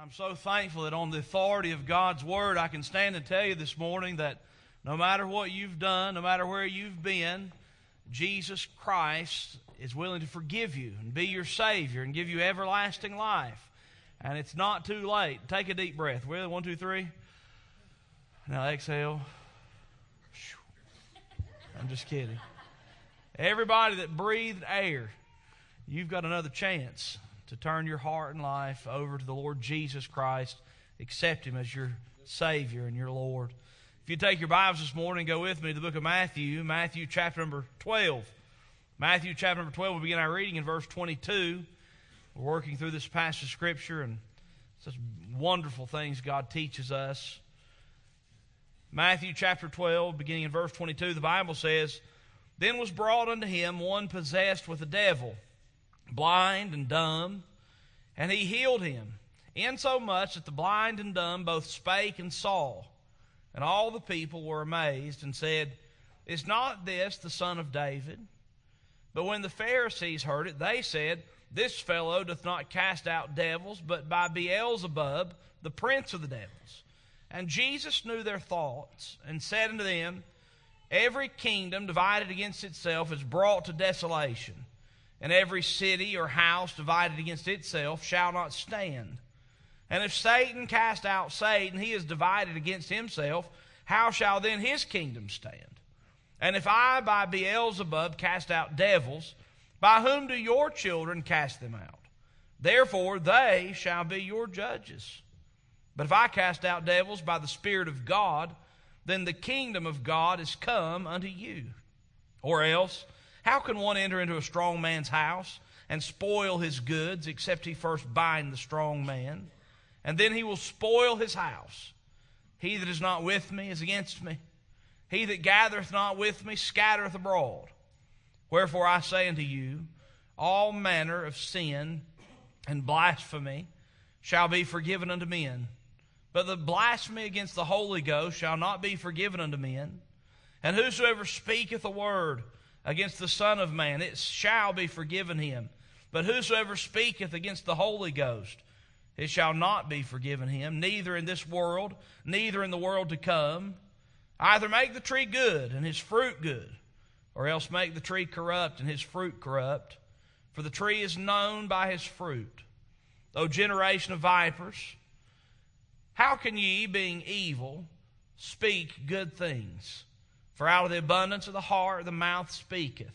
I'm so thankful that on the authority of God's Word, I can stand and tell you this morning that no matter what you've done, no matter where you've been, Jesus Christ is willing to forgive you and be your Savior and give you everlasting life. And it's not too late. Take a deep breath. Will you? 1, 2, 3. Now exhale. I'm just kidding. Everybody that breathed air, you've got another chance to turn your heart and life over to the Lord Jesus Christ. Accept Him as your Savior and your Lord. If you take your Bibles this morning, go with me to the book of Matthew, Matthew chapter number 12. Matthew chapter number 12, we'll begin our reading in verse 22. We're working through this passage of Scripture and such wonderful things God teaches us. Matthew chapter 12, beginning in verse 22, the Bible says, "Then was brought unto him one possessed with a devil, blind and dumb, and he healed him, insomuch that the blind and dumb both spake and saw. And all the people were amazed, and said, Is not this the son of David? But when the Pharisees heard it, they said, This fellow doth not cast out devils, but by Beelzebub, the prince of the devils. And Jesus knew their thoughts, and said unto them, Every kingdom divided against itself is brought to desolation, and every city or house divided against itself shall not stand. And if Satan cast out Satan, he is divided against himself. How shall then his kingdom stand? And if I by Beelzebub cast out devils, by whom do your children cast them out? Therefore they shall be your judges. But if I cast out devils by the Spirit of God, then the kingdom of God is come unto you. Or else, how can one enter into a strong man's house and spoil his goods, except he first bind the strong man? And then he will spoil his house. He that is not with me is against me. He that gathereth not with me scattereth abroad. Wherefore I say unto you, all manner of sin and blasphemy shall be forgiven unto men. But the blasphemy against the Holy Ghost shall not be forgiven unto men. And whosoever speaketh a word against the Son of Man, it shall be forgiven him. But whosoever speaketh against the Holy Ghost, it shall not be forgiven him, neither in this world, neither in the world to come. Either make the tree good, and his fruit good, or else make the tree corrupt, and his fruit corrupt. For the tree is known by his fruit. O generation of vipers, how can ye, being evil, speak good things? For out of the abundance of the heart the mouth speaketh.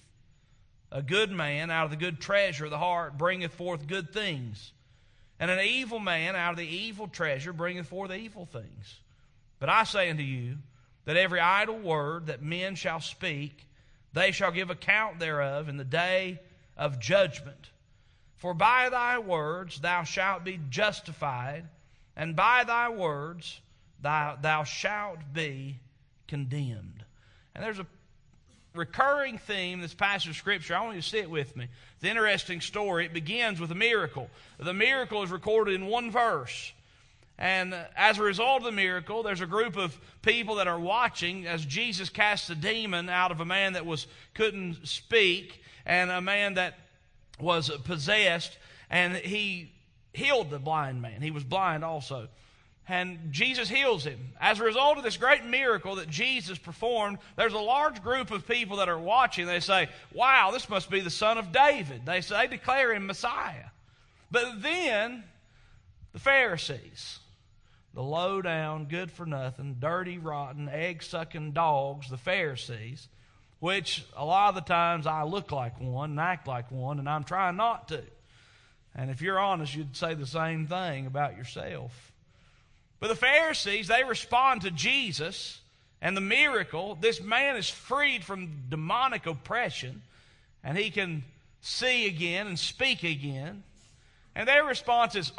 A good man out of the good treasure of the heart bringeth forth good things. And an evil man out of the evil treasure bringeth forth evil things. But I say unto you, that every idle word that men shall speak, they shall give account thereof in the day of judgment. For by thy words thou shalt be justified, and by thy words thou shalt be condemned. And there's a recurring theme in this passage of Scripture. I want you to sit with me. It's an interesting story. It begins with a miracle. The miracle is recorded in one verse. And as a result of the miracle, there's a group of people that are watching as Jesus casts a demon out of a man that couldn't speak, and a man that was possessed, and he healed the blind man. He was blind also. And Jesus heals him. As a result of this great miracle that Jesus performed, there's a large group of people that are watching. They say, wow, this must be the Son of David. They declare him Messiah. But then the Pharisees, the low-down, good-for-nothing, dirty, rotten, egg-sucking dogs, the Pharisees, which a lot of the times I look like one and act like one, and I'm trying not to. And if you're honest, you'd say the same thing about yourself. But the Pharisees, they respond to Jesus and the miracle. This man is freed from demonic oppression, and he can see again and speak again. And their response is,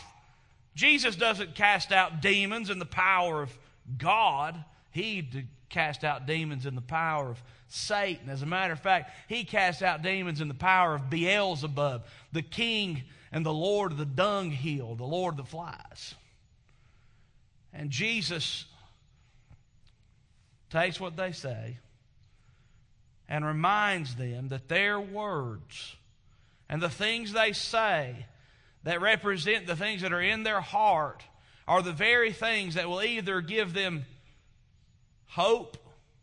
Jesus doesn't cast out demons in the power of God. He cast out demons in the power of Satan. As a matter of fact, he cast out demons in the power of Beelzebub, the king and the lord of the dunghill, the lord of the flies. And Jesus takes what they say and reminds them that their words and the things they say, that represent the things that are in their heart are the very things that will either give them hope,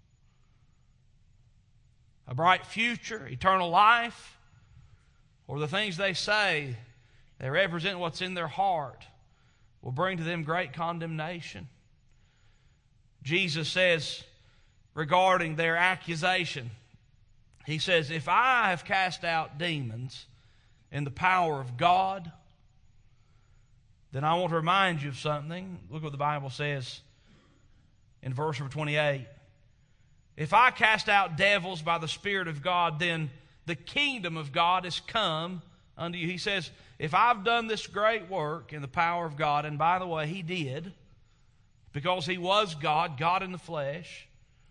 a bright future, eternal life, or the things they say that represent what's in their heart will bring to them great condemnation. Jesus says regarding their accusation, He says, if I have cast out demons in the power of God, then I want to remind you of something. Look what the Bible says in verse number 28. If I cast out devils by the Spirit of God, then the kingdom of God is come unto you. He says, if I've done this great work in the power of God, and by the way, He did, because He was God, God in the flesh.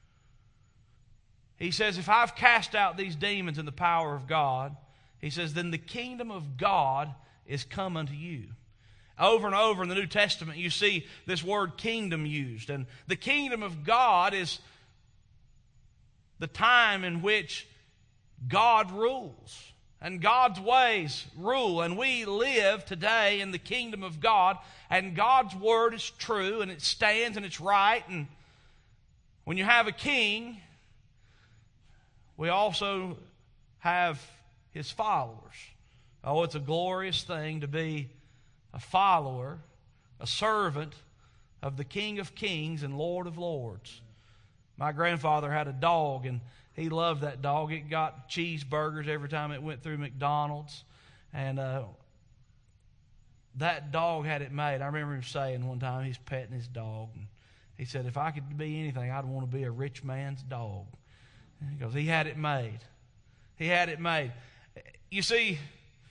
He says, if I've cast out these demons in the power of God, He says, then the kingdom of God is come unto you. Over and over in the New Testament, you see this word kingdom used. And the kingdom of God is the time in which God rules. And God's ways rule. And we live today in the kingdom of God. And God's word is true, and it stands, and it's right. And when you have a king, we also have his followers. Oh, it's a glorious thing to be a follower, a servant of the King of Kings and Lord of Lords. My grandfather had a dog, and he loved that dog. It got cheeseburgers every time it went through McDonald's. And that dog had it made. I remember him saying one time, he's petting his dog. And he said, if I could be anything, I'd want to be a rich man's dog. Because he had it made. He had it made. You see,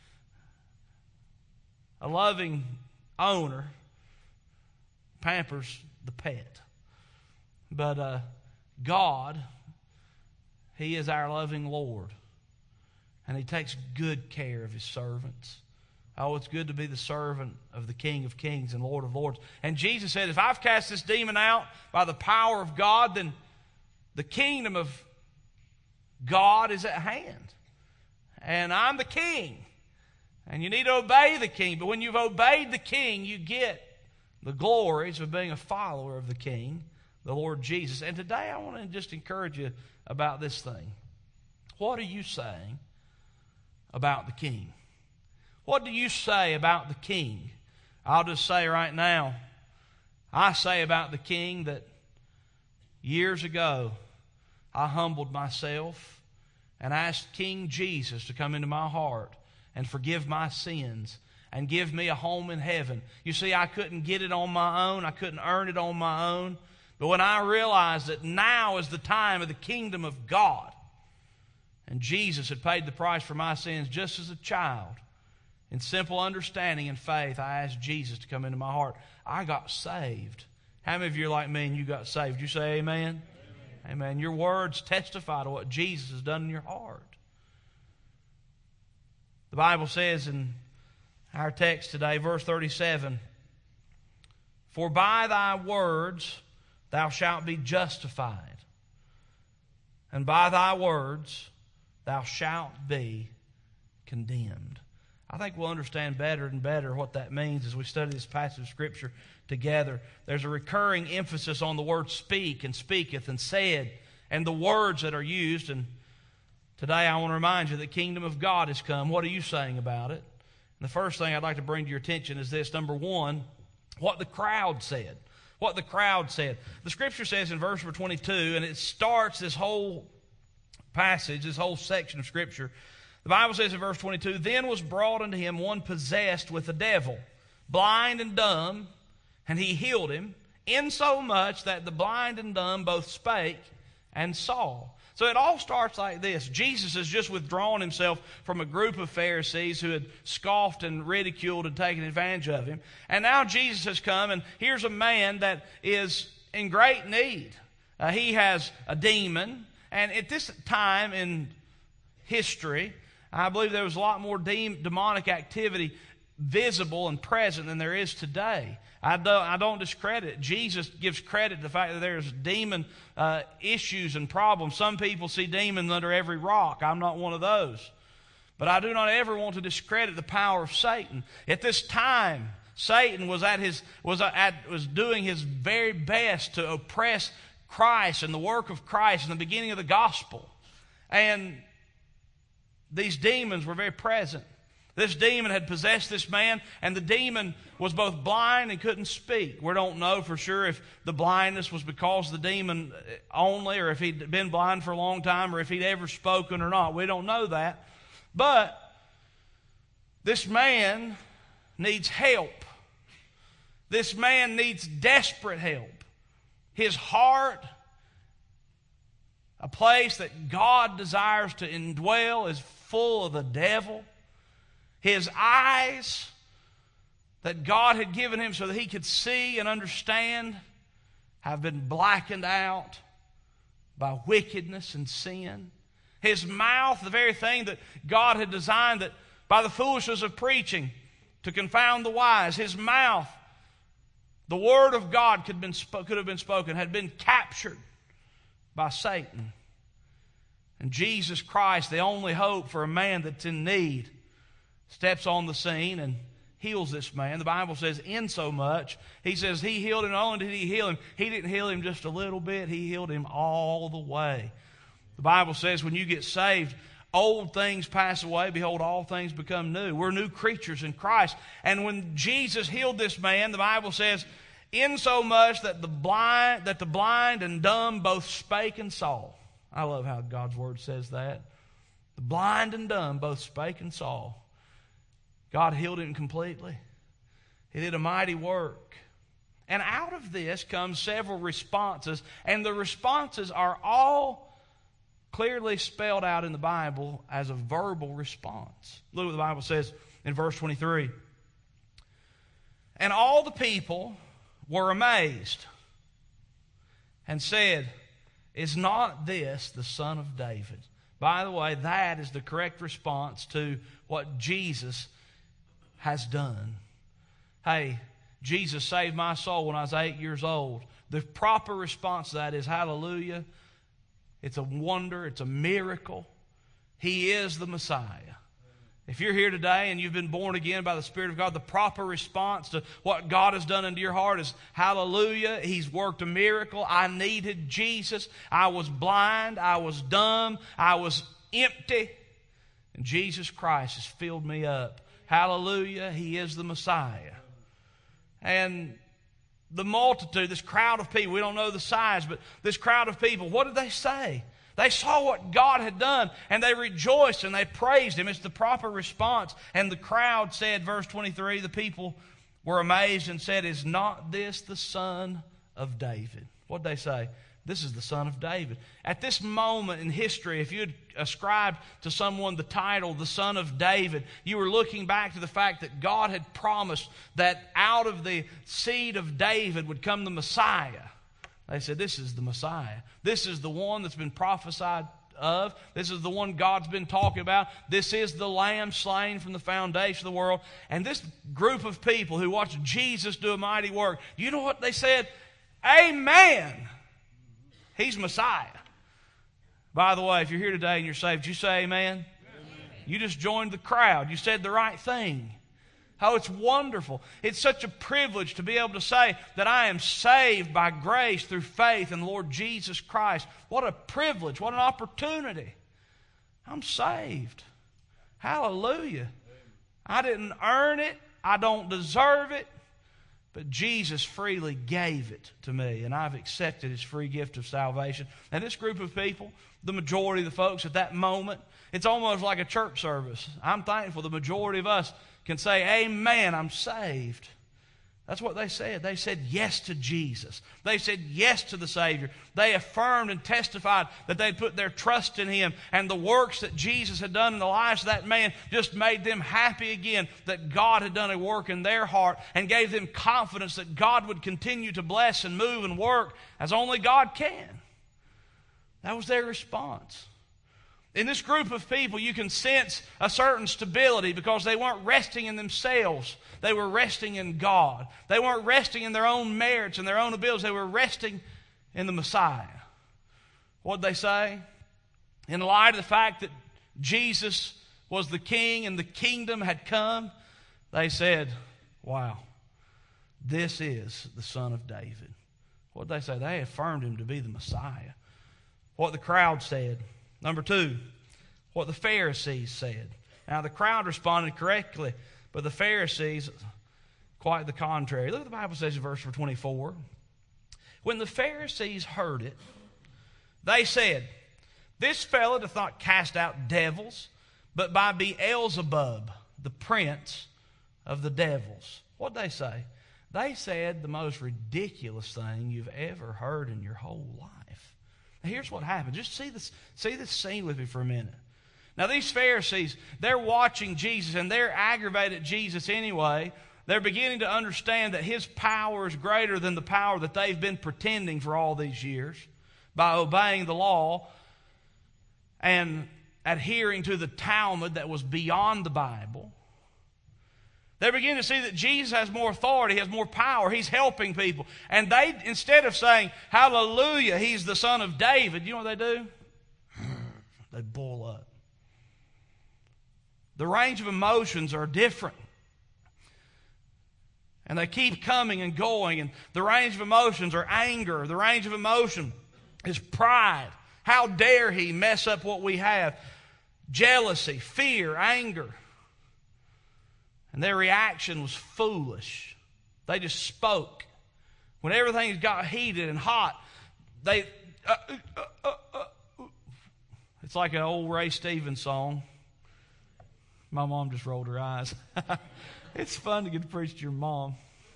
a loving owner pampers the pet. But God, He is our loving Lord. And He takes good care of His servants. Oh, it's good to be the servant of the King of Kings and Lord of Lords. And Jesus said, if I've cast this demon out by the power of God, then the kingdom of God is at hand. And I'm the king. And you need to obey the king. But when you've obeyed the king, you get the glories of being a follower of the king, the Lord Jesus. And today I want to just encourage you about this thing. What are you saying about the king? What do you say about the king? I'll just say right now, I say about the king that years ago I humbled myself and asked King Jesus to come into my heart and forgive my sins and give me a home in heaven. You see, I couldn't get it on my own. I couldn't earn it on my own. But when I realized that now is the time of the kingdom of God, and Jesus had paid the price for my sins just as a child, in simple understanding and faith, I asked Jesus to come into my heart. I got saved. How many of you are like me and you got saved? You say amen? Amen. Your words testify to what Jesus has done in your heart. The Bible says in our text today, verse 37, for by thy words thou shalt be justified, and by thy words thou shalt be condemned. I think we'll understand better and better what that means as we study this passage of Scripture together. There's a recurring emphasis on the word speak and speaketh and said and the words that are used. And today I want to remind you that the kingdom of God has come. What are you saying about it? And the first thing I'd like to bring to your attention is this. Number one, what the crowd said. What the crowd said. The Scripture says in verse number 22, and it starts this whole passage, this whole section of Scripture. The Bible says in verse 22, then was brought unto him one possessed with a devil, blind and dumb, and he healed him, insomuch that the blind and dumb both spake and saw. So it all starts like this. Jesus has just withdrawn himself from a group of Pharisees who had scoffed and ridiculed and taken advantage of him. And now Jesus has come, and here's a man that is in great need. He has a demon, and at this time in history, I believe there was a lot more demonic activity visible and present than there is today. I don't discredit it. Jesus gives credit to the fact that there's demon issues and problems. Some people see demons under every rock. I'm not one of those. But I do not ever want to discredit the power of Satan. At this time, Satan was doing his very best to oppress Christ and the work of Christ and the beginning of the gospel. And these demons were very present. This demon had possessed this man, and the demon was both blind and couldn't speak. We don't know for sure if the blindness was because of the demon only, or if he'd been blind for a long time, or if he'd ever spoken or not. We don't know that. But this man needs help. This man needs desperate help. His heart, a place that God desires to indwell, is full of the devil. His eyes that God had given him so that he could see and understand have been blackened out by wickedness and sin. His mouth, the very thing that God had designed that by the foolishness of preaching to confound the wise, his mouth, the word of God could have been spoken, had been captured by Satan. And Jesus Christ, the only hope for a man that's in need, steps on the scene and heals this man. The Bible says, insomuch, he says he healed him. Not only did he heal him, he didn't heal him just a little bit, he healed him all the way. The Bible says when you get saved, old things pass away, behold, all things become new. We're new creatures in Christ. And when Jesus healed this man, the Bible says, insomuch that the blind and dumb both spake and saw. I love how God's word says that. The blind and dumb both spake and saw. God healed him completely. He did a mighty work. And out of this comes several responses, and the responses are all clearly spelled out in the Bible as a verbal response. Look what the Bible says in verse 23. And all the people were amazed and said, is not this the Son of David? By the way, that is the correct response to what Jesus has done. Hey, Jesus saved my soul when I was 8 years old. The proper response to that is hallelujah. It's a wonder. It's a miracle. He is the Messiah. If you're here today and you've been born again by the Spirit of God, the proper response to what God has done into your heart is hallelujah. He's worked a miracle. I needed Jesus. I was blind. I was dumb. I was empty. And Jesus Christ has filled me up. Hallelujah. He is the Messiah. And the multitude, this crowd of people, we don't know the size, but this crowd of people, what did they say? They saw what God had done, and they rejoiced and they praised Him. It's the proper response. And the crowd said, verse 23, the people were amazed and said, is not this the Son of David? What did they say? This is the Son of David. At this moment in history, if you had ascribed to someone the title, the Son of David, you were looking back to the fact that God had promised that out of the seed of David would come the Messiah. They said, this is the Messiah. This is the one that's been prophesied of. This is the one God's been talking about. This is the Lamb slain from the foundation of the world. And this group of people who watched Jesus do a mighty work, you know what they said? Amen. He's Messiah. By the way, if you're here today and you're saved, you say amen? Amen. You just joined the crowd. You said the right thing. Oh, it's wonderful. It's such a privilege to be able to say that I am saved by grace through faith in the Lord Jesus Christ. What a privilege. What an opportunity. I'm saved. Hallelujah. I didn't earn it. I don't deserve it. But Jesus freely gave it to me, and I've accepted His free gift of salvation. And this group of people, the majority of the folks at that moment, it's almost like a church service. I'm thankful the majority of us can say, amen, I'm saved. That's what they said. They said yes to Jesus. They said yes to the Savior. They affirmed and testified that they'd put their trust in Him. And the works that Jesus had done in the lives of that man just made them happy again that God had done a work in their heart and gave them confidence that God would continue to bless and move and work as only God can. That was their response. In this group of people, you can sense a certain stability because they weren't resting in themselves. They were resting in God. They weren't resting in their own merits and their own abilities. They were resting in the Messiah. What did they say? In light of the fact that Jesus was the king and the kingdom had come, they said, wow, this is the Son of David. What did they say? They affirmed him to be the Messiah. What the crowd said. Number two, what the Pharisees said. Now the crowd responded correctly, but the Pharisees, quite the contrary. Look what the Bible says in verse 24. When the Pharisees heard it, they said, this fellow doth not cast out devils, but by Beelzebub, the prince of the devils. What did they say? They said the most ridiculous thing you've ever heard in your whole life. Now here's what happened. Just see this scene with me for a minute. Now these Pharisees, they're watching Jesus and they're aggravated at Jesus anyway. They're beginning to understand that his power is greater than the power that they've been pretending for all these years by obeying the law and adhering to the Talmud that was beyond the Bible. They're beginning to see that Jesus has more authority, has more power. He's helping people. And they, instead of saying, hallelujah, he's the Son of David, you know what they do? They boil up. The range of emotions are different. And they keep coming and going. And the range of emotions are anger. The range of emotion is pride. How dare he mess up what we have? Jealousy, fear, anger. And their reaction was foolish. They just spoke. When everything got heated and hot, they... It's like an old Ray Stevens song. My mom just rolled her eyes. It's fun to get to preach to your mom.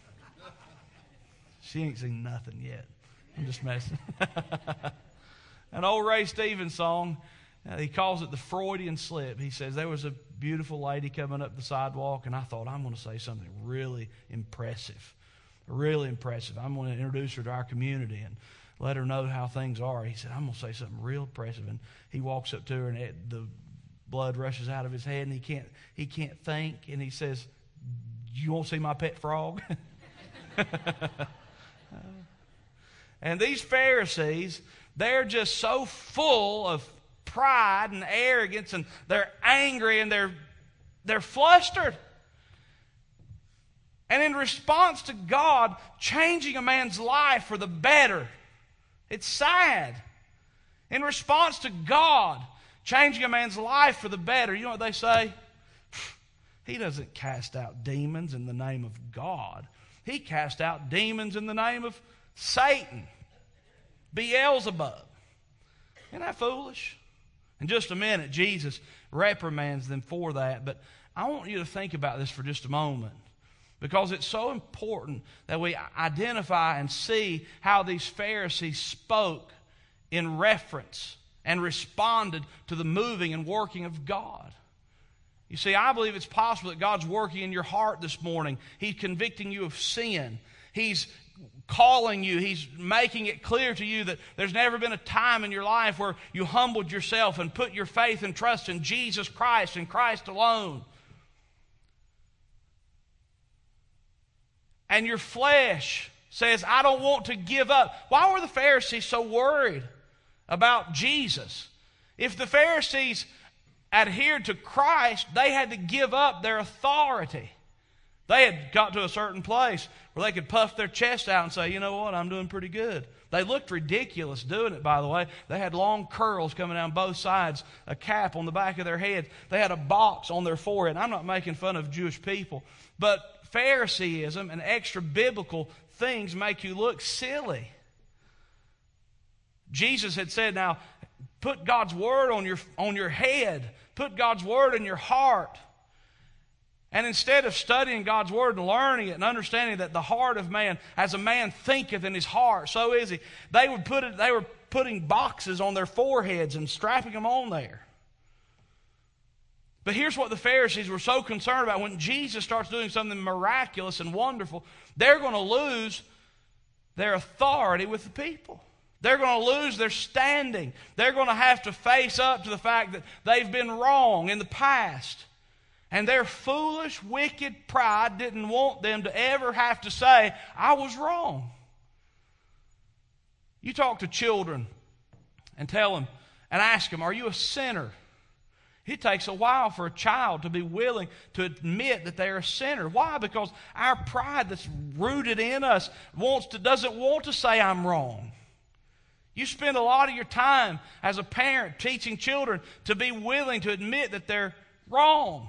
She ain't seen nothing yet. I'm just messing. An old Ray Stevens song, he calls it the Freudian slip. He says, there was a beautiful lady coming up the sidewalk, and I thought, I'm going to say something really impressive. Really impressive. I'm going to introduce her to our community and let her know how things are. He said, I'm going to say something real impressive. And he walks up to her, and the blood rushes out of his head, and he can't think. And he says, you want to see my pet frog? And these Pharisees, they're just so full of pride and arrogance, and they're angry and they're flustered. And in response to God changing a man's life for the better, it's sad. In response to God changing a man's life for the better, you know what they say? He doesn't cast out demons in the name of God. He cast out demons in the name of Satan, Beelzebub. Isn't that foolish? In just a minute, Jesus reprimands them for that. But I want you to think about this for just a moment, because it's so important that we identify and see how these Pharisees spoke in reference and responded to the moving and working of God. You see, I believe it's possible that God's working in your heart this morning. He's convicting you of sin. He's calling you. He's making it clear to you that there's never been a time in your life where you humbled yourself and put your faith and trust in Jesus Christ and Christ alone. And your flesh says, I don't want to give up. Why were the Pharisees so worried about Jesus? If the Pharisees adhered to Christ, they had to give up their authority. They had got to a certain place where they could puff their chest out and say, you know what, I'm doing pretty good. They looked ridiculous doing it, by the way. They had long curls coming down both sides, a cap on the back of their head. They had a box on their forehead. I'm not making fun of Jewish people, but Phariseeism and extra biblical things make you look silly. Jesus had said, now, put God's word on your head. Put God's word in your heart. And instead of studying God's word and learning it and understanding that the heart of man, as a man thinketh in his heart, so is he. They were putting boxes on their foreheads and strapping them on there. But here's what the Pharisees were so concerned about. When Jesus starts doing something miraculous and wonderful, they're going to lose their authority with the people. They're going to lose their standing. They're going to have to face up to the fact that they've been wrong in the past. And their foolish, wicked pride didn't want them to ever have to say, I was wrong. You talk to children and tell them and ask them, are you a sinner? It takes a while for a child to be willing to admit that they're a sinner. Why? Because our pride that's rooted in us doesn't want to say I'm wrong. You spend a lot of your time as a parent teaching children to be willing to admit that they're wrong.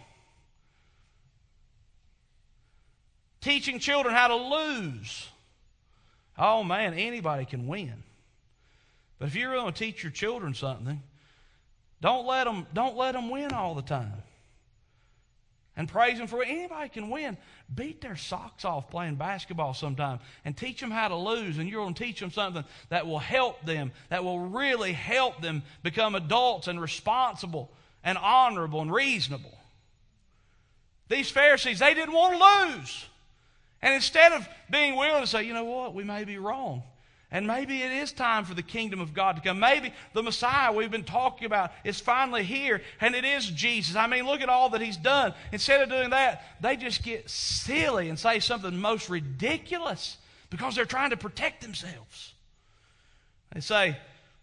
Teaching children how to lose. Oh man, anybody can win. But if you're going to teach your children something, don't let them win all the time. And praise them for it. Anybody can win. Beat their socks off playing basketball sometime and teach them how to lose. And you're going to teach them something that will help them, that will really help them become adults and responsible and honorable and reasonable. These Pharisees, they didn't want to lose. And instead of being willing to say, you know what, we may be wrong. And maybe it is time for the kingdom of God to come. Maybe the Messiah we've been talking about is finally here, and it is Jesus. I mean, look at all that He's done. Instead of doing that, they just get silly and say something most ridiculous because they're trying to protect themselves. They say,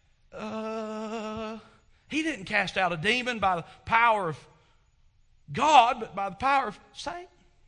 He didn't cast out a demon by the power of God, but by the power of Satan.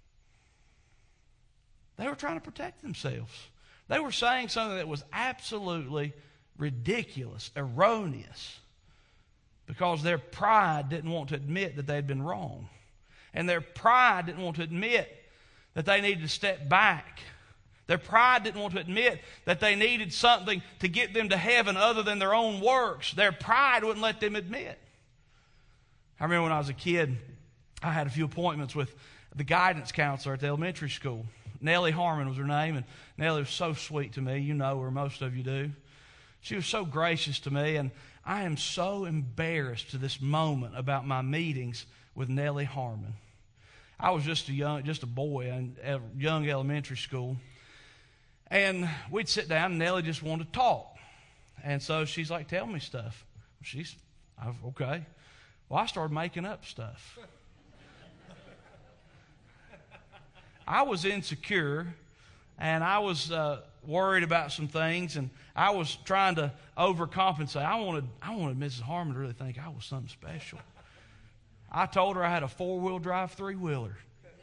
They were trying to protect themselves. They were saying something that was absolutely ridiculous, erroneous, because their pride didn't want to admit that they'd been wrong. And their pride didn't want to admit that they needed to step back. Their pride didn't want to admit that they needed something to get them to heaven other than their own works. Their pride wouldn't let them admit. I remember when I was a kid, I had a few appointments with the guidance counselor at the elementary school. Nellie Harmon was her name, and Nellie was so sweet to me. You know her, most of you do. She was so gracious to me, and I am so embarrassed to this moment about my meetings with Nellie Harmon. I was just a boy in a young elementary school, and we'd sit down, and Nellie just wanted to talk. And so she's like, tell me stuff. Okay. Well, I started making up stuff. I was insecure, and I was worried about some things, and I was trying to overcompensate. I wanted Mrs. Harmon to really think I was something special. I told her I had a 4-wheel drive 3-wheeler.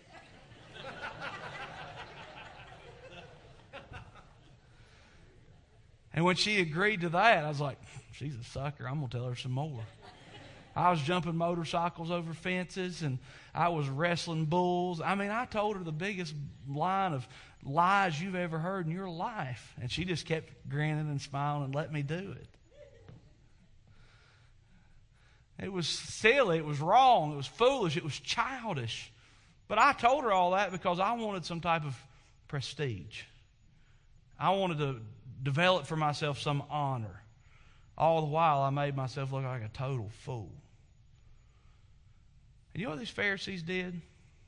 And when she agreed to that, I was like, she's a sucker. I'm going to tell her some more. I was jumping motorcycles over fences, and I was wrestling bulls. I mean, I told her the biggest line of lies you've ever heard in your life. And she just kept grinning and smiling and let me do it. It was silly. It was wrong. It was foolish. It was childish. But I told her all that because I wanted some type of prestige. I wanted to develop for myself some honor. All the while, I made myself look like a total fool. And you know what these Pharisees did?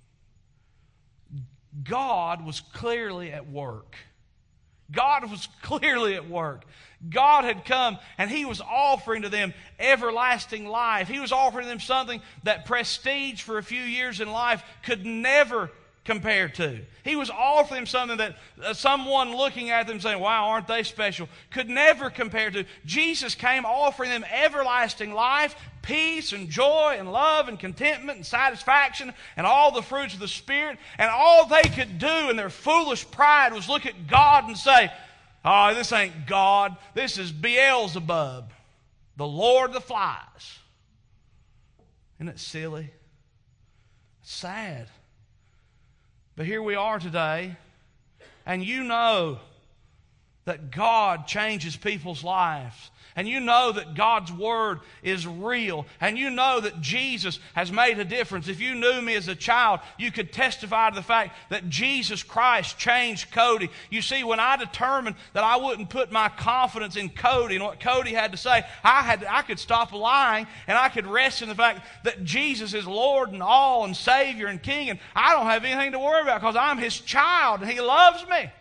God was clearly at work. God was clearly at work. God had come and He was offering to them everlasting life. He was offering them something that prestige for a few years in life could never compare to. He was offering them something that someone looking at them saying, wow, aren't they special, could never compare to. Jesus came offering them everlasting life, peace and joy and love and contentment and satisfaction and all the fruits of the Spirit. And all they could do in their foolish pride was look at God and say, oh, this ain't God. This is Beelzebub, the Lord of the Flies. Isn't it silly? It's sad. But here we are today, and you know that God changes people's lives. And you know that God's Word is real. And you know that Jesus has made a difference. If you knew me as a child, you could testify to the fact that Jesus Christ changed Cody. You see, when I determined that I wouldn't put my confidence in Cody and what Cody had to say, I could stop lying, and I could rest in the fact that Jesus is Lord and all and Savior and King, and I don't have anything to worry about because I'm His child and He loves me.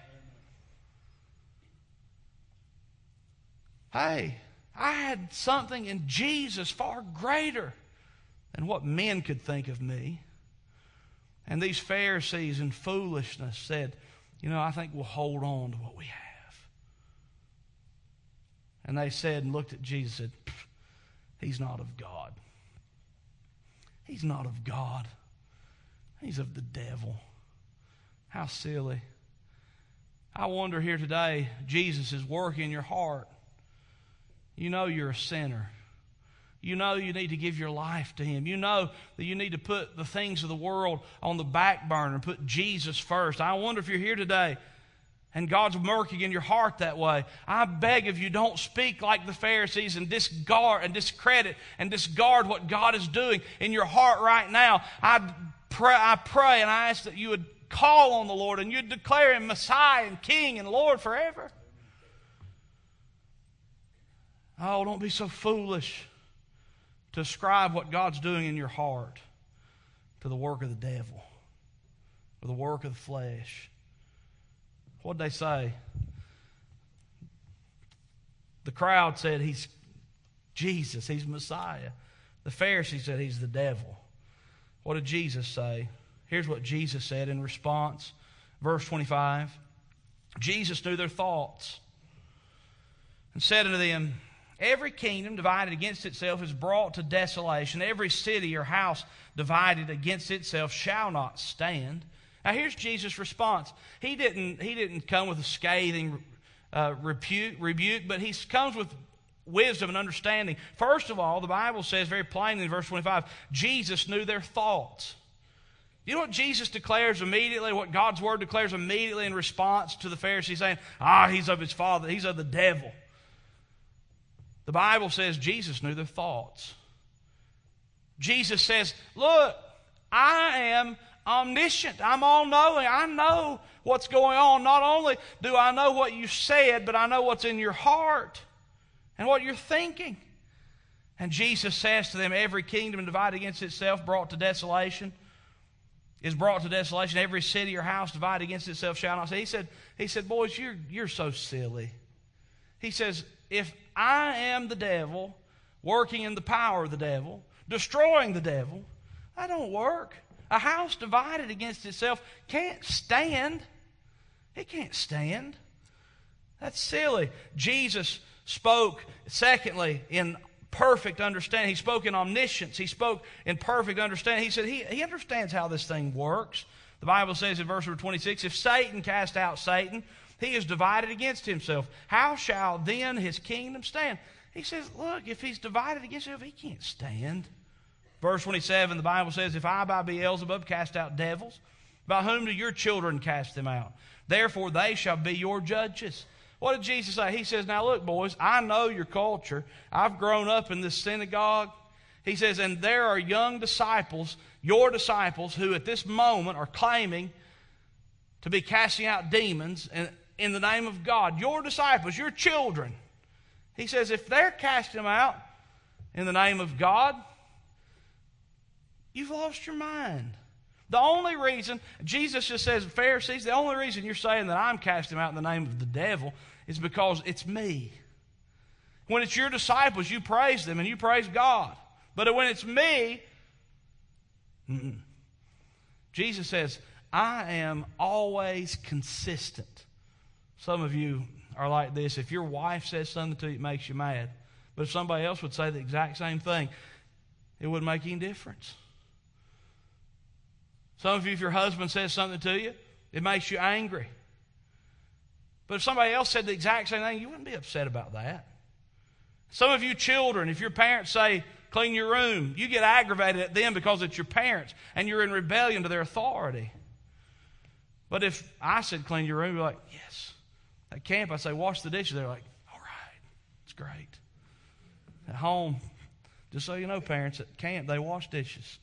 Hey, I had something in Jesus far greater than what men could think of me. And these Pharisees in foolishness said, I think we'll hold on to what we have. And they said and looked at Jesus and said, He's not of God. He's not of God. He's of the devil. How silly. I wonder here today, Jesus is working in your heart. You know you're a sinner. You know you need to give your life to Him. You know that you need to put the things of the world on the back burner and put Jesus first. I wonder if you're here today and God's working in your heart that way. I beg of you, don't speak like the Pharisees and discard and discredit and discard what God is doing in your heart right now. I pray and I ask that you would call on the Lord and you'd declare Him Messiah and King and Lord forever. Oh, don't be so foolish to ascribe what God's doing in your heart to the work of the devil or the work of the flesh. What'd they say? The crowd said He's Jesus, He's Messiah. The Pharisees said He's the devil. What did Jesus say? Here's what Jesus said in response. Verse 25. Jesus knew their thoughts and said unto them, every kingdom divided against itself is brought to desolation. Every city or house divided against itself shall not stand. Now here's Jesus' response. He didn't come with a scathing rebuke, but He comes with wisdom and understanding. First of all, the Bible says very plainly in verse 25, Jesus knew their thoughts. You know what Jesus declares immediately, what God's Word declares immediately in response to the Pharisees saying, he's of his father, he's of the devil. The Bible says Jesus knew their thoughts. Jesus says, look, I am omniscient. I'm all-knowing. I know what's going on. Not only do I know what you said, but I know what's in your heart and what you're thinking. And Jesus says to them, every kingdom divided against itself brought to desolation is brought to desolation. Every city or house divided against itself shall not stand. He said, boys, you're so silly. He says, if I am the devil, working in the power of the devil, destroying the devil, that don't work. A house divided against itself can't stand. It can't stand. That's silly. Jesus spoke, secondly, in perfect understanding. He spoke in omniscience. He spoke in perfect understanding. He said he understands how this thing works. The Bible says in verse 26, if Satan cast out Satan, he is divided against himself. How shall then his kingdom stand? He says, look, if he's divided against himself, he can't stand. Verse 27, the Bible says, if I by Beelzebub cast out devils, by whom do your children cast them out? Therefore they shall be your judges. What did Jesus say? He says, now look, boys, I know your culture. I've grown up in this synagogue. He says, and there are young disciples, your disciples, who at this moment are claiming to be casting out demons in the name of God. Your disciples, your children. He says, if they're casting them out in the name of God, you've lost your mind. The only reason, Jesus just says, Pharisees, the only reason you're saying that I'm casting them out in the name of the devil is because it's me. When it's your disciples, you praise them and you praise God. But when it's me, Jesus says, I am always consistent. Some of you are like this. If your wife says something to you, it makes you mad. But if somebody else would say the exact same thing, it wouldn't make any difference. Some of you, if your husband says something to you, it makes you angry. But if somebody else said the exact same thing, you wouldn't be upset about that. Some of you children, if your parents say, clean your room, you get aggravated at them because it's your parents and you're in rebellion to their authority. But if I said, clean your room, you're like, yes. At camp, I say, wash the dishes. They're like, all right, it's great. At home, just so you know, parents, at camp, they wash dishes.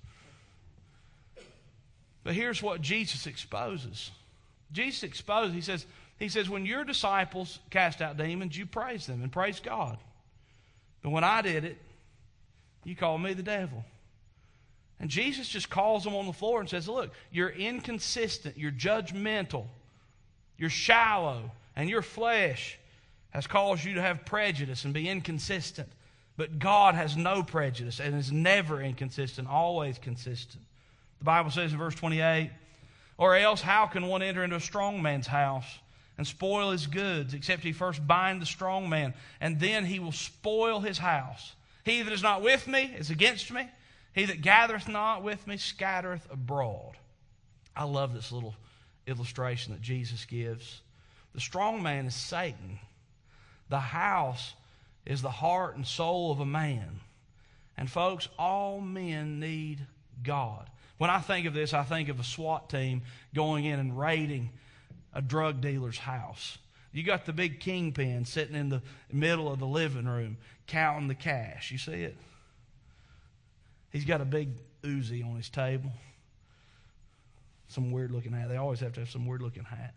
But here's what Jesus exposes. Jesus exposes, he says, when your disciples cast out demons, you praise them and praise God. But when I did it, you called me the devil. And Jesus just calls them on the floor and says, look, you're inconsistent, you're judgmental, you're shallow, and your flesh has caused you to have prejudice and be inconsistent. But God has no prejudice and is never inconsistent, always consistent. The Bible says in verse 28, or else how can one enter into a strong man's house and spoil his goods, except he first bind the strong man, and then he will spoil his house? He that is not with me is against me. He that gathereth not with me scattereth abroad. I love this little illustration that Jesus gives. The strong man is Satan. The house is the heart and soul of a man. And folks, all men need God. When I think of this, I think of a SWAT team going in and raiding a drug dealer's house. You got the big kingpin sitting in the middle of the living room counting the cash. You see it? He's got a big Uzi on his table. Some weird looking hat. They always have to have some weird looking hat.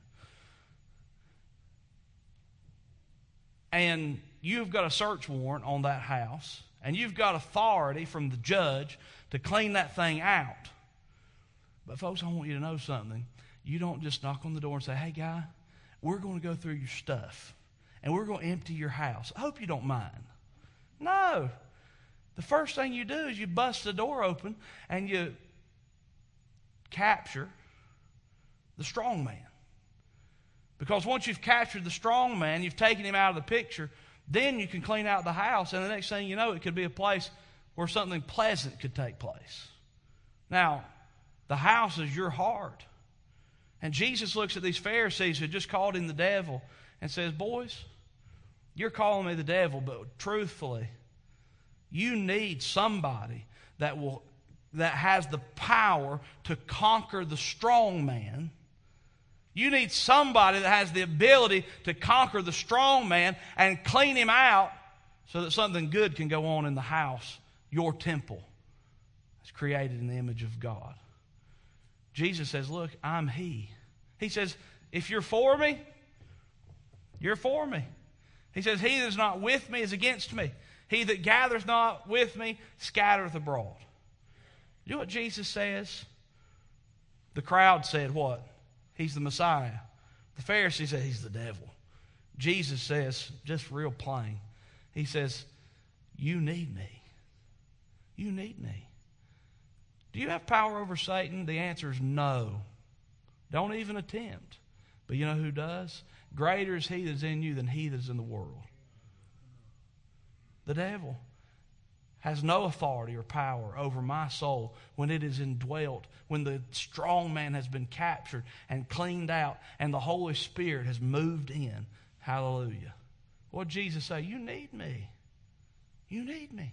And you've got a search warrant on that house, and you've got authority from the judge to clean that thing out. But folks, I want you to know something. You don't just knock on the door and say, hey, guy, we're going to go through your stuff, and we're going to empty your house. I hope you don't mind. No. The first thing you do is you bust the door open, and you capture the strong man. Because once you've captured the strong man, you've taken him out of the picture, then you can clean out the house, and the next thing you know, it could be a place where something pleasant could take place. Now, the house is your heart. And Jesus looks at these Pharisees who just called him the devil and says, boys, you're calling me the devil, but truthfully, you need somebody that has the power to conquer the strong man. You need somebody that has the ability to conquer the strong man and clean him out so that something good can go on in the house, your temple. It's created in the image of God. Jesus says, look, I'm He. He says, if you're for me, you're for me. He says, he that is not with me is against me. He that gathereth not with me scattereth abroad. You know what Jesus says? The crowd said what? He's the Messiah. The Pharisees said he's the devil. Jesus says, just real plain, he says, you need me. You need me. Do you have power over Satan? The answer is no. Don't even attempt. But you know who does? Greater is he that is in you than he that is in the world. The devil has no authority or power over my soul when it is indwelt, when the strong man has been captured and cleaned out and the Holy Spirit has moved in. Hallelujah. What did Jesus say? You need me. You need me.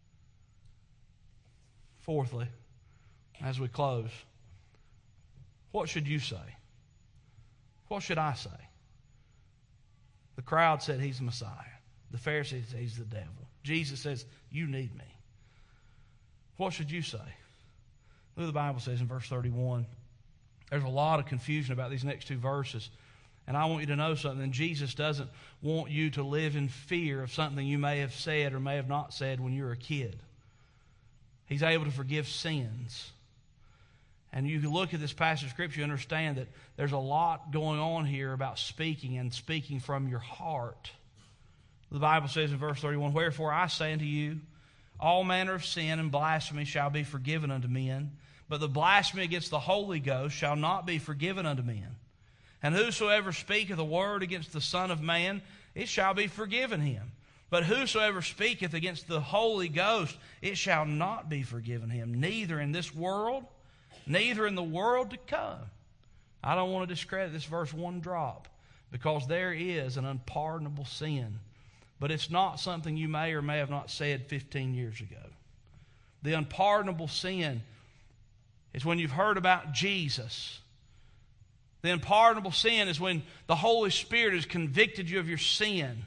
Fourthly, as we close, what should you say? What should I say? The crowd said he's the Messiah. The Pharisees said he's the devil. Jesus says, you need me. What should you say? Look what the Bible says in verse 31. There's a lot of confusion about these next two verses. And I want you to know something. Jesus doesn't want you to live in fear of something you may have said or may have not said when you were a kid. He's able to forgive sins. And you can look at this passage of Scripture, you understand that there's a lot going on here about speaking and speaking from your heart. The Bible says in verse 31, wherefore I say unto you, all manner of sin and blasphemy shall be forgiven unto men, but the blasphemy against the Holy Ghost shall not be forgiven unto men. And whosoever speaketh a word against the Son of Man, it shall be forgiven him. But whosoever speaketh against the Holy Ghost, it shall not be forgiven him, neither in this world, neither in the world to come. I don't want to discredit this verse one drop, because there is an unpardonable sin. But it's not something you may or may have not said 15 years ago. The unpardonable sin is when you've heard about Jesus. The unpardonable sin is when the Holy Spirit has convicted you of your sin.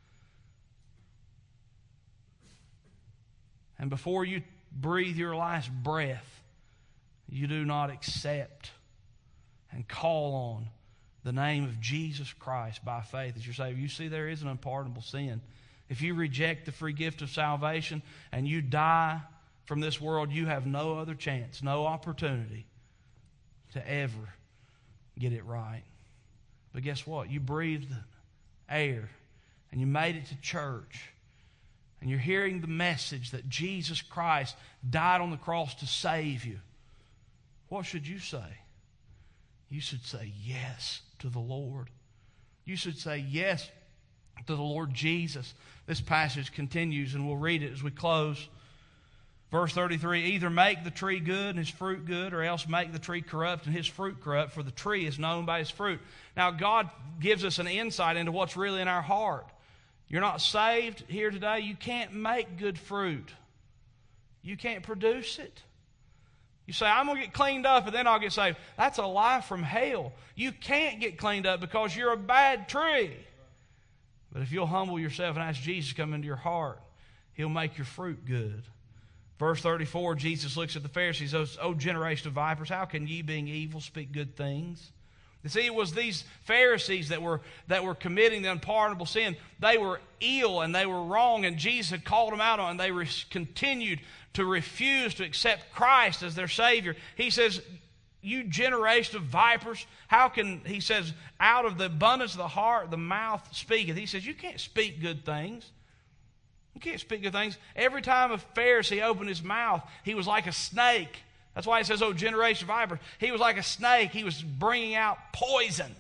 And before you breathe your last breath, you do not accept and call on the name of Jesus Christ by faith as your Savior. You see, there is an unpardonable sin. If you reject the free gift of salvation and you die from this world, you have no other chance, no opportunity to ever get it right. But guess what? You breathed air and you made it to church. And you're hearing the message that Jesus Christ died on the cross to save you. What should you say? You should say yes to the Lord. You should say yes to the Lord Jesus. This passage continues, and we'll read it as we close. Verse 33, either make the tree good and his fruit good, or else make the tree corrupt and his fruit corrupt, for the tree is known by his fruit. Now, God gives us an insight into what's really in our heart. You're not saved here today. You can't make good fruit. You can't produce it. You say, I'm going to get cleaned up and then I'll get saved. That's a lie from hell. You can't get cleaned up because you're a bad tree. But if you'll humble yourself and ask Jesus to come into your heart, He'll make your fruit good. Verse 34, Jesus looks at the Pharisees, O generation of vipers, how can ye, being evil, speak good things? You see, it was these Pharisees that were committing the unpardonable sin. They were ill and they were wrong, and Jesus had called them out on it, and they continued to refuse to accept Christ as their Savior. He says, you generation of vipers, how can, he says, out of the abundance of the heart, the mouth speaketh. He says, you can't speak good things. You can't speak good things. Every time a Pharisee opened his mouth, he was like a snake. That's why he says, oh, generation of vipers. He was like a snake. He was bringing out poison.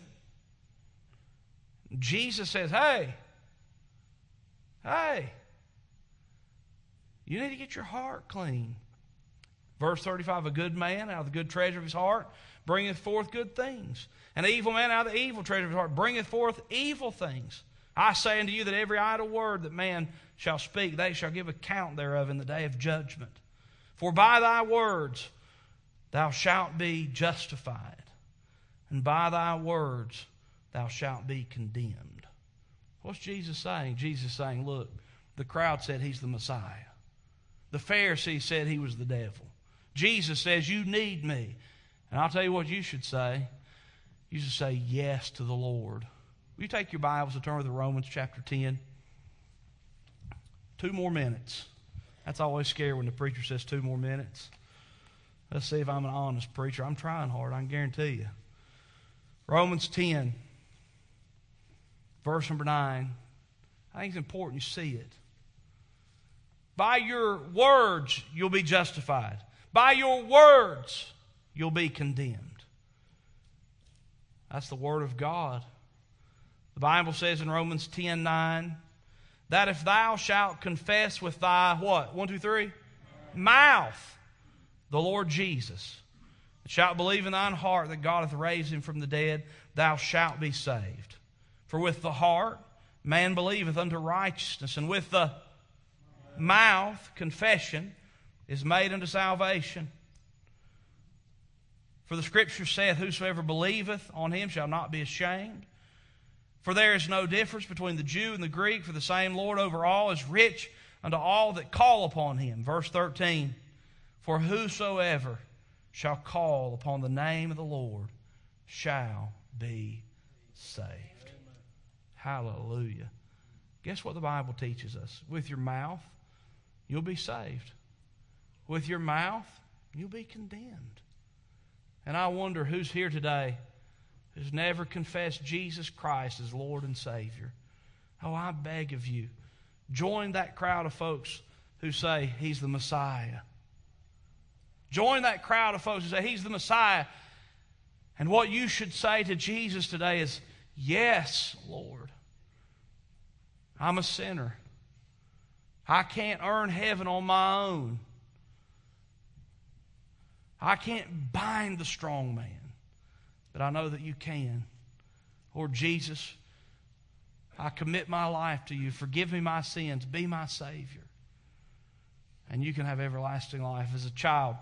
Jesus says, hey, you need to get your heart clean. Verse 35, a good man out of the good treasure of his heart bringeth forth good things. An evil man out of the evil treasure of his heart bringeth forth evil things. I say unto you that every idle word that man shall speak, they shall give account thereof in the day of judgment. For by thy words thou shalt be justified, and by thy words thou shalt be condemned. What's Jesus saying? Jesus is saying, look, the crowd said he's the Messiah. The Pharisees said he was the devil. Jesus says, you need me. And I'll tell you what you should say. You should say yes to the Lord. Will you take your Bibles and turn to Romans chapter 10? 2 more minutes. That's always scary when the preacher says 2 more minutes. Let's see if I'm an honest preacher. I'm trying hard, I can guarantee you. Romans 10, verse number 9. I think it's important you see it. By your words you'll be justified. By your words you'll be condemned. That's the Word of God. The Bible says in Romans 10:9, that if thou shalt confess with thy, what? 1, 2, 3? Mouth, the Lord Jesus, and shalt believe in thine heart that God hath raised him from the dead, thou shalt be saved. For with the heart man believeth unto righteousness, and with the mouth confession is made unto salvation. For the Scripture saith, whosoever believeth on him shall not be ashamed. For there is no difference between the Jew and the Greek, for the same Lord over all is rich unto all that call upon him. Verse 13, for whosoever shall call upon the name of the Lord shall be saved. Hallelujah. Guess what the Bible teaches us? With your mouth, you'll be saved. With your mouth, you'll be condemned. And I wonder who's here today who's never confessed Jesus Christ as Lord and Savior. Oh, I beg of you, join that crowd of folks who say He's the Messiah. Join that crowd of folks who say He's the Messiah. And what you should say to Jesus today is, yes, Lord, I'm a sinner. I can't earn heaven on my own. I can't bind the strong man. But I know that you can. Lord Jesus, I commit my life to you. Forgive me my sins. Be my Savior. And you can have everlasting life. As a child,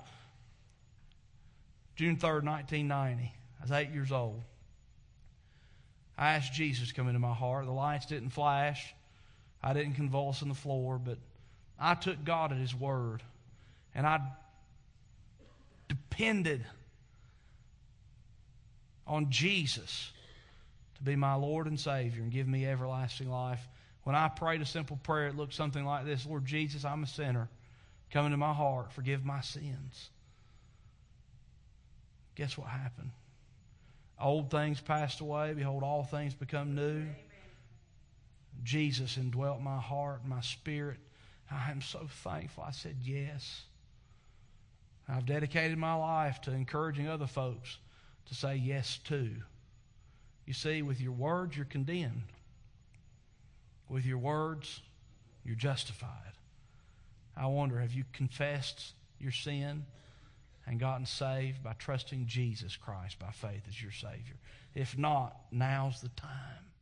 June 3rd, 1990, I was 8 years old. I asked Jesus to come into my heart. The lights didn't flash. I didn't convulse on the floor. But I took God at His word. And I depended on Jesus to be my Lord and Savior and give me everlasting life. When I prayed a simple prayer, it looked something like this: Lord Jesus, I'm a sinner. Come into my heart. Forgive my sins. Guess what happened? Old things passed away. Behold, all things become new. Amen. Jesus indwelt my heart and my spirit. I am so thankful I said yes. I've dedicated my life to encouraging other folks to say yes too. You see, with your words, you're condemned. With your words, you're justified. I wonder, have you confessed your sin and gotten saved by trusting Jesus Christ by faith as your Savior? If not, now's the time.